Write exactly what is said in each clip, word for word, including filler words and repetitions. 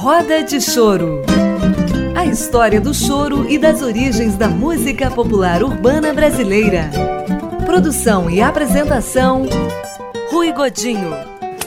Roda de Choro. A história do choro e das origens da música popular urbana brasileira. Produção e apresentação, Rui Godinho.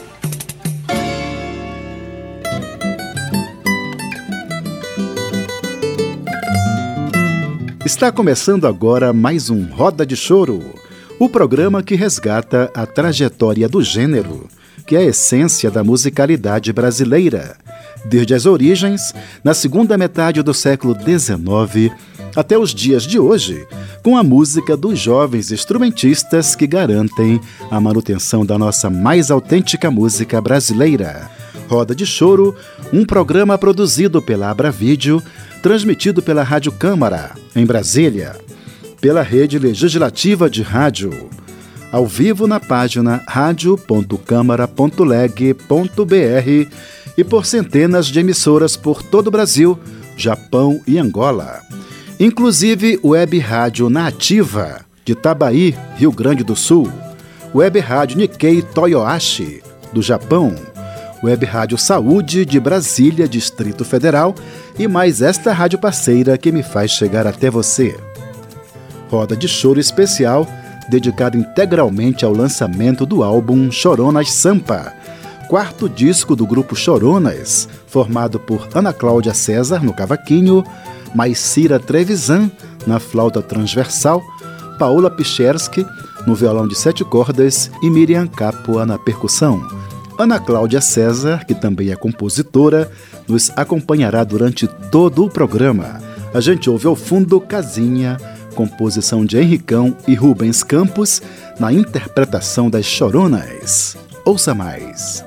Está começando agora mais um Roda de Choro, o programa que resgata a trajetória do gênero, que é a essência da musicalidade brasileira, desde as origens, na segunda metade do século dezenove, até os dias de hoje, com a música dos jovens instrumentistas que garantem a manutenção da nossa mais autêntica música brasileira. Roda de Choro, um programa produzido pela Abravídeo, transmitido pela Rádio Câmara, em Brasília, pela Rede Legislativa de Rádio, ao vivo na página rádio ponto câmara ponto leg ponto br e por centenas de emissoras por todo o Brasil, Japão e Angola. Inclusive Web Rádio Nativa, de Itabaí, Rio Grande do Sul, Web Rádio Nikkei Toyohashi, do Japão, Web Rádio Saúde, de Brasília, Distrito Federal, e mais esta rádio parceira que me faz chegar até você. Roda de Choro especial, dedicado integralmente ao lançamento do álbum Choronas Sampa, quarto disco do grupo Choronas, formado por Ana Cláudia César no cavaquinho, Maicira Trevisan na flauta transversal, Paola Pichersky no violão de sete cordas e Miriam Capua na percussão. Ana Cláudia César, que também é compositora, nos acompanhará durante todo o programa. A gente ouve ao fundo Casinha, composição de Henricão e Rubens Campos, na interpretação das Choronas. Ouça mais.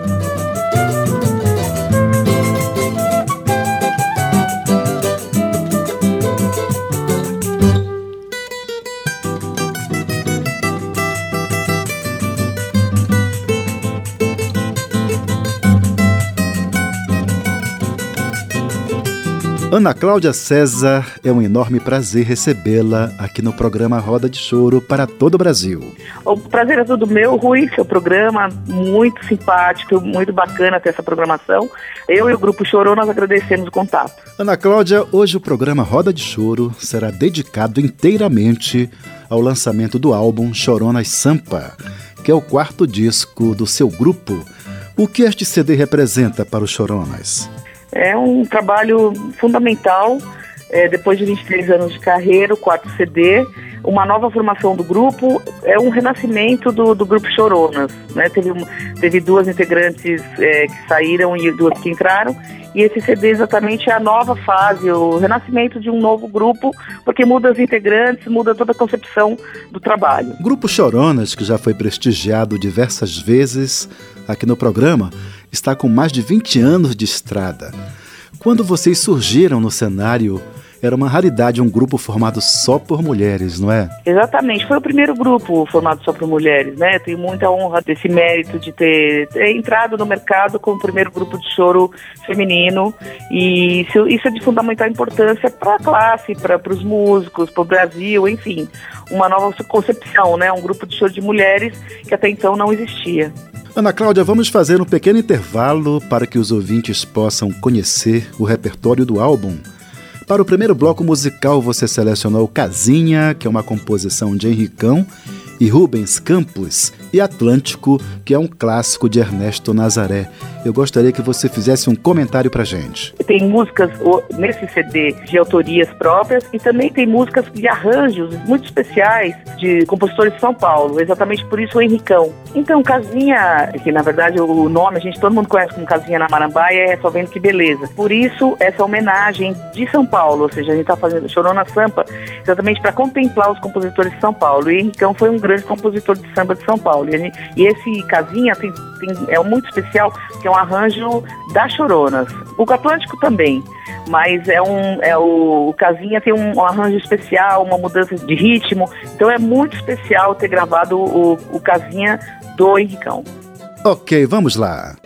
Ana Cláudia César, é um enorme prazer recebê-la aqui no programa Roda de Choro para todo o Brasil. O prazer é todo meu, Rui, seu programa muito simpático, muito bacana ter essa programação. Eu e o Grupo Choro, nós agradecemos o contato. Ana Cláudia, hoje o programa Roda de Choro será dedicado inteiramente ao lançamento do álbum Choronas Sampa, que é o quarto disco do seu grupo. O que este C D representa para os Choronas? É um trabalho fundamental, é, depois de vinte e três anos de carreira, o quarto C D, uma nova formação do grupo, é um renascimento do, do grupo Choronas, né? Teve, teve duas integrantes é, que saíram e duas que entraram, e esse C D exatamente é a nova fase, o renascimento de um novo grupo, porque muda os integrantes, muda toda a concepção do trabalho. O grupo Choronas, que já foi prestigiado diversas vezes aqui no programa, está com mais de vinte anos de estrada. Quando vocês surgiram no cenário, era uma raridade um grupo formado só por mulheres, não é? Exatamente, foi o primeiro grupo formado só por mulheres, né? Tenho muita honra desse mérito de ter, ter entrado no mercado como o primeiro grupo de choro feminino, e isso, isso é de fundamental importância para a classe, para os músicos, para o Brasil, enfim, uma nova concepção, né? Um grupo de choro de mulheres que até então não existia. Ana Cláudia, vamos fazer um pequeno intervalo para que os ouvintes possam conhecer o repertório do álbum. Para o primeiro bloco musical, você selecionou Casinha, que é uma composição de Henricão, e Rubens Campos, e Atlântico, que é um clássico de Ernesto Nazaré. Eu gostaria que você fizesse um comentário pra gente. Tem músicas nesse C D de autorias próprias e também tem músicas de arranjos muito especiais de compositores de São Paulo, exatamente por isso o Henricão. Então, Casinha, que na verdade o nome a gente todo mundo conhece como Casinha na Marambaia, é Só Vendo Que Beleza. Por isso, essa homenagem de São Paulo, ou seja, a gente está fazendo Chorona Sampa exatamente para contemplar os compositores de São Paulo. E Henricão foi um grande compositor de samba de São Paulo. E, gente, e esse Casinha tem, tem, é muito especial, que é um arranjo das Choronas. O Atlântico também, mas é um, é o, o Casinha tem um, um arranjo especial, uma mudança de ritmo, então é muito especial ter gravado o, o Casinha do Henricão. Ok, vamos lá.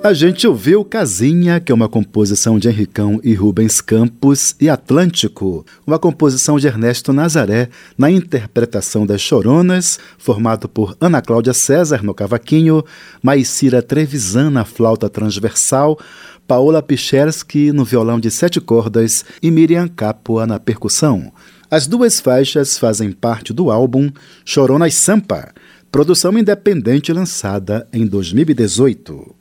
A gente ouviu Casinha, que é uma composição de Henricão e Rubens Campos, e Atlântico, uma composição de Ernesto Nazaré, na interpretação das Choronas, formado por Ana Cláudia César no cavaquinho, Maicira Trevisan na flauta transversal, Paola Pichersky no violão de sete cordas e Miriam Capua na percussão. As duas faixas fazem parte do álbum Choronas Sampa, produção independente lançada em dois mil e dezoito.